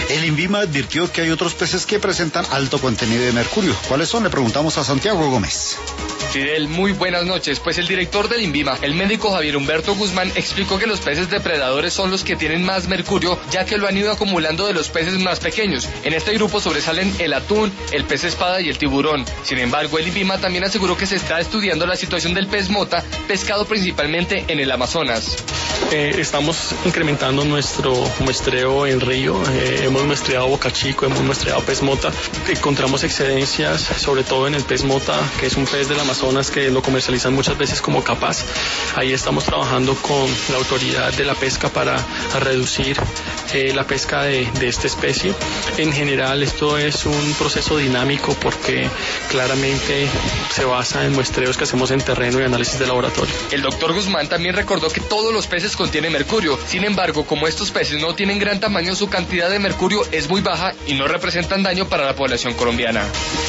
El INVIMA advirtió que hay otros peces que presentan alto contenido de mercurio. ¿Cuáles son? Le preguntamos a Santiago Gómez. Fidel, muy buenas noches. Pues el director del INVIMA, el médico Javier Humberto Guzmán, explicó que los peces depredadores son los que tienen más mercurio, ya que lo han ido acumulando de los peces más pequeños. En este grupo sobresalen el atún, el pez espada y el tiburón. Sin embargo, el INVIMA también aseguró que se está estudiando la situación del pez mota, pescado principalmente en el Amazonas. Estamos incrementando nuestro muestreo en río, hemos muestreado boca chico, hemos muestreado pez mota, encontramos excedencias sobre todo en el pez mota, que es un pez del Amazonas que lo comercializan muchas veces como capaz. Ahí estamos trabajando con la autoridad de la pesca para reducir la pesca de esta especie. En general esto es un proceso dinámico porque claramente se basa en muestreos que hacemos en terreno y análisis de laboratorio. El doctor Guzmán también recordó que todos los peces contienen mercurio. Sin embargo, como estos peces no tienen gran tamaño, su cantidad de mercurio es muy baja y no representan daño para la población colombiana.